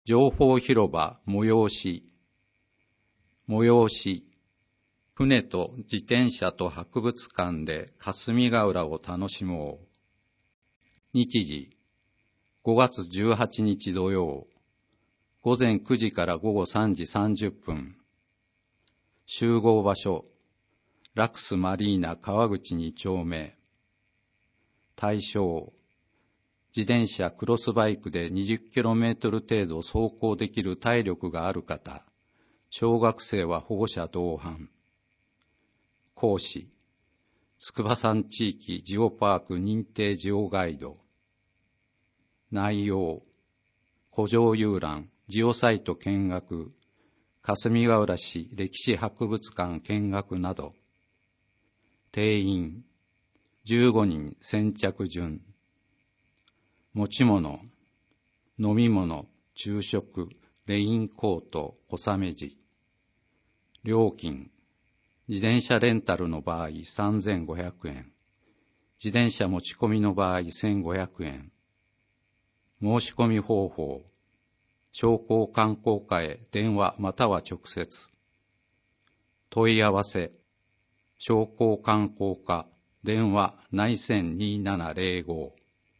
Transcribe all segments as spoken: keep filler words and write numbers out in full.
情報広場催し。催し。船と自転車と博物館で霞ヶ浦を楽しもう。日時。ごがつじゅうはちにち土曜。ごぜんくじからごごさんじさんじゅっぷん。集合場所。ラクスマリーナ川口にちょうめ。対象。自転車クロスバイクでにじゅっキロメートル程度走行できる体力がある方。小学生は保護者同伴。講師。筑波山地域ジオパーク認定ジオガイド。内容。古城遊覧、ジオサイト見学、霞ヶ浦市歴史博物館見学など。定員。じゅうごにん先着順。持ち物、飲み物、昼食、レインコート、小雨地。料金、自転車レンタルの場合さんぜんごひゃくえん、自転車持ち込みの場合せんごひゃくえん。申し込み方法、商工観光課へ電話または直接。問い合わせ、商工観光課、電話内線にーななぜろご。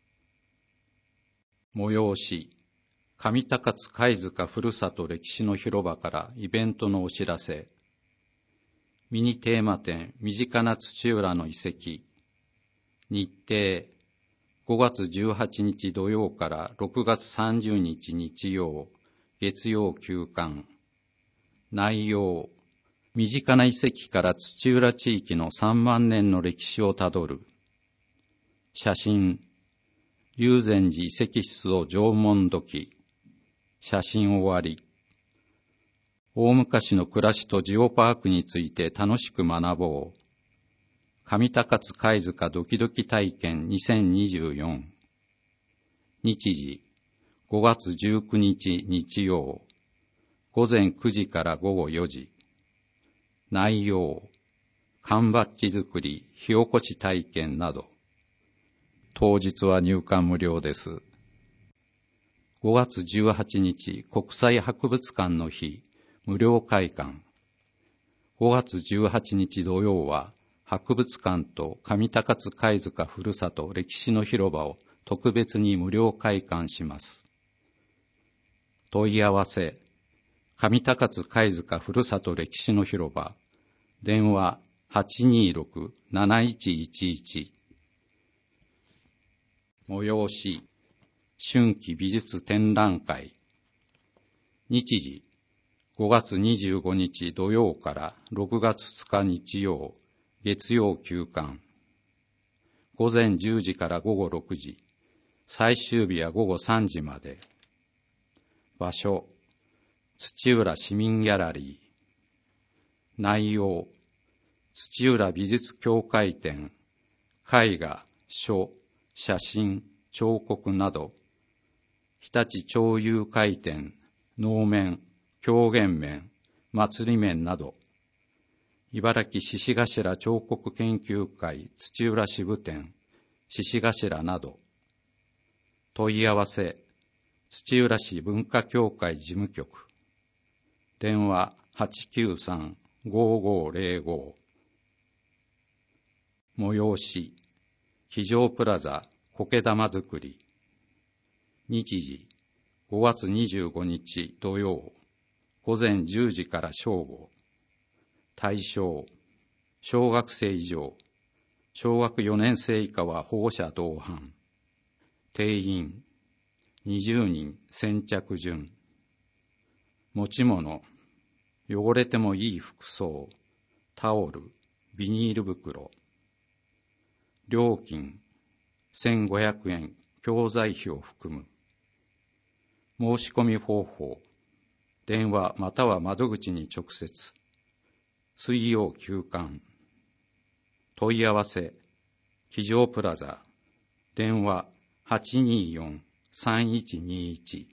催し、上高津貝塚ふるさと歴史の広場からイベントのお知らせ。ミニテーマ展、身近な土浦の遺跡。日程、ごがつじゅうはちにち土曜からろくがつさんじゅうにち日曜、月曜休館。内容、身近な遺跡から土浦地域のさんまんねんの歴史をたどる。写真、龍禅寺遺跡室を縄文土器。写真終わり。大昔の暮らしとジオパークについて楽しく学ぼう。上高津貝塚ドキドキ体験にせんにじゅうよん。日時、ごがつじゅうくにち日曜。ごぜんくじからごごよじ。内容、缶バッジ作り、火起こし体験など。当日は入館無料です。ごがつじゅうはちにち国際博物館の日、無料開館。ごがつじゅうはちにち土曜は、博物館と上高津貝塚ふるさと歴史の広場を特別に無料開館します。問い合わせ、上高津貝塚ふるさと歴史の広場、電話 はちにーろく なないちいちいち。催し、春季美術展覧会。日時、ごがつにじゅうごにち土曜からろくがつふつか日曜、月曜休館。ごぜんじゅうじからごごろくじ、最終日はごごさんじまで。場所、土浦市民ギャラリー。内容、土浦美術協会展、絵画、書、写真、彫刻など、日立町友会展、能面、狂言面、祭り面など、茨城獅子頭彫刻研究会土浦支部店、獅子頭など。問い合わせ、土浦市文化協会事務局。電話 はちきゅうさん ごごぜろご。催し、机上プラザ苔玉作り。日時、ごがつにじゅうごにち土曜、ごぜんじゅうじから正午。対象、小学生以上、小学よねんせい以下は保護者同伴。定員、にじゅうにん先着順。持ち物、汚れてもいい服装、タオル、ビニール袋。料金、せんごひゃくえん、教材費を含む。申し込み方法、電話または窓口に直接。水曜休館。問い合わせ、机上プラザ。電話 はちにーよん さんいちにいち。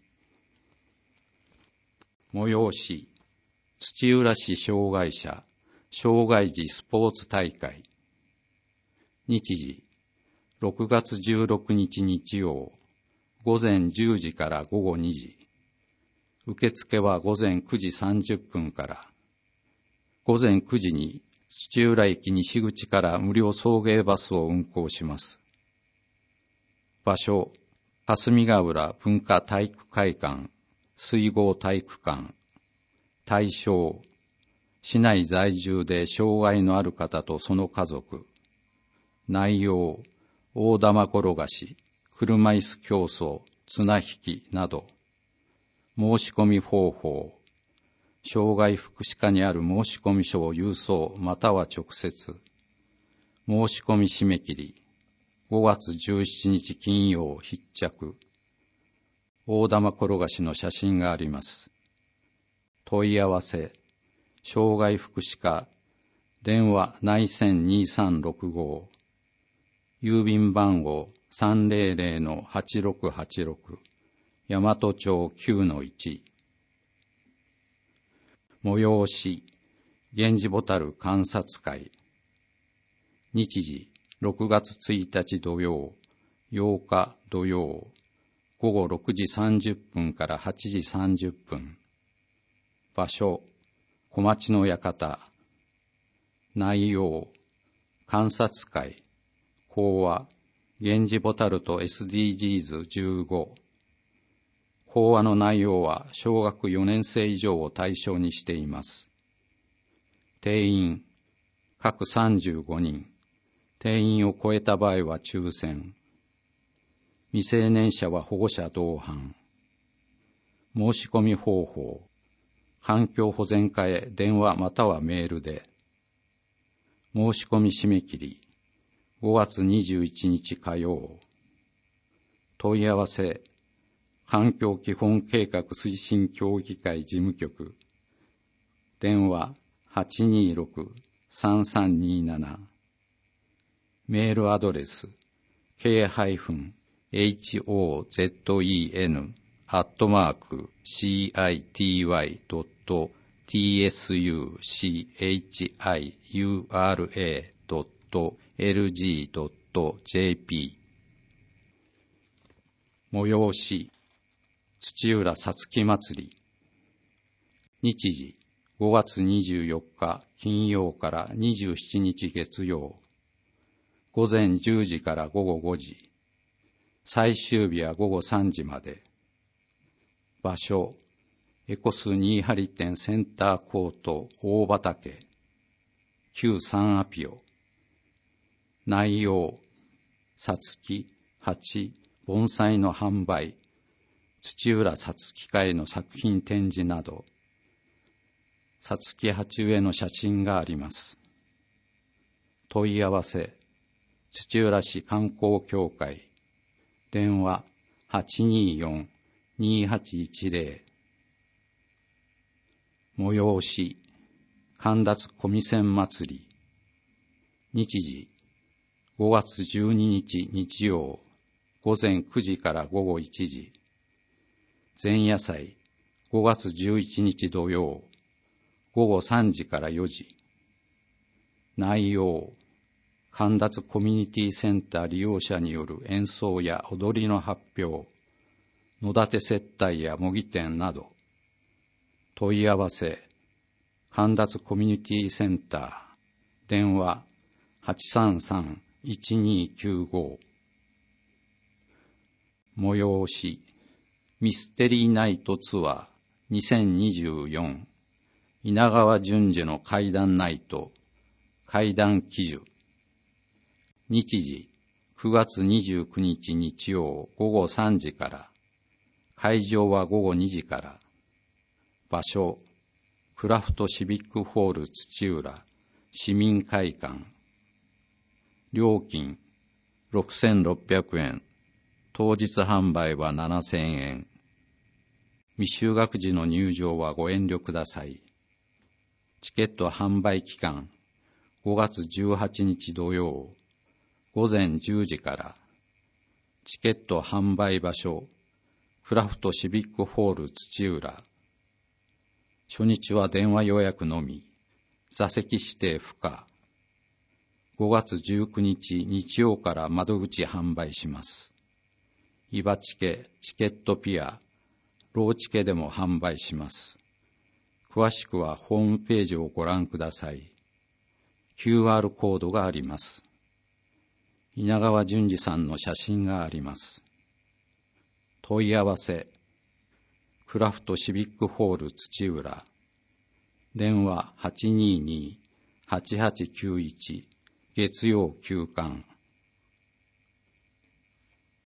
催し、土浦市障害者、障害児スポーツ大会。日時、ろくがつじゅうろくにち日曜、ごぜんじゅうじからごごにじ。 受付は午前くじさんじゅっぷんから。午前くじに土浦駅西口から無料送迎バスを運行します。場所、霞ヶ浦文化体育会館、水郷体育館。対象、市内在住で障害のある方とその家族。内容、大玉転がし、車椅子競争、綱引きなど。申し込み方法、障害福祉課にある申込書を郵送または直接。申し込み締め切り、ごがつじゅうしちにち金曜必着。大玉転がしの写真があります。問い合わせ、障害福祉課、電話内線にさんろくご、郵便番号 さんぜろぜろのはちろくはちろく、大和町 きゅうのいち。催し、源氏ボタル観察会。日時、ろくがつついたち土曜、ようか土曜、ごごろくじさんじゅっぷんからはちじさんじゅっぷん。場所、小町の館。内容、観察会。講話、源氏ボタルと エスディージーズじゅうご。講話の内容は小学よねんせい以上を対象にしています。定員、各さんじゅうごにん。定員を超えた場合は抽選。未成年者は保護者同伴。申し込み方法、環境保全課へ電話またはメールで。申し込み締め切り、ごがつにじゅういちにち火曜。問い合わせ、環境基本計画推進協議会事務局。電話 はちにーろく さんさんにーなな。メールアドレス ケーエイチオーゼットイーエヌ アットマーク シーアイティーワイ ドット ティーエスユーシーエイチアイユーアールエー ドット エルジー ドット ジェーピー。催し、土浦さつき祭り。日時、ごがつにじゅうよっか金曜からにじゅうしちにち月曜。午前じゅうじからごごごじ。最終日はごごさんじまで。場所、エコス新張店センターコート大畑。旧サンアピオ。内容、さつき、鉢、盆栽の販売。土浦さつき会の作品展示など、さつき鉢植えの写真があります。問い合わせ、土浦市観光協会、電話 はちにーよん にーはちいちぜろ。催し、神立小見線祭り。日時、ごがつじゅうににち日曜、午前くじからごごいちじ。前夜祭、ごがつじゅういちにち土曜、ごごさんじからよじ。内容、神立コミュニティセンター利用者による演奏や踊りの発表、野立接待や模擬店など。問い合わせ、神立コミュニティセンター、電話 はちさんさん いちにーきゅうご。催し、ミステリーナイトツアーにせんにじゅうよん。稲川淳二の怪談ナイト、怪談記事。日時、くがつにじゅうくにち日曜ごごさんじから。会場はごごにじから。場所、クラフトシビックホール土浦、市民会館。料金、ろくせんろっぴゃくえん。当日販売はななせんえん。未就学時の入場はご遠慮ください。チケット販売期間、ごがつじゅうはちにち土曜、ごぜんじゅうじから。チケット販売場所、クラフトシビックホール土浦。初日は電話予約のみ、座席指定不可。ごがつじゅうくにち日曜から窓口販売します。イバチケ、チケットピア、 ローチケでも販売します。詳しくはホームページをご覧ください。キューアール コードがあります。稲川淳二さんの写真があります。問い合わせ、クラフトシビックホール土浦、電話 はちにーにーはちはちきゅういち、月曜休館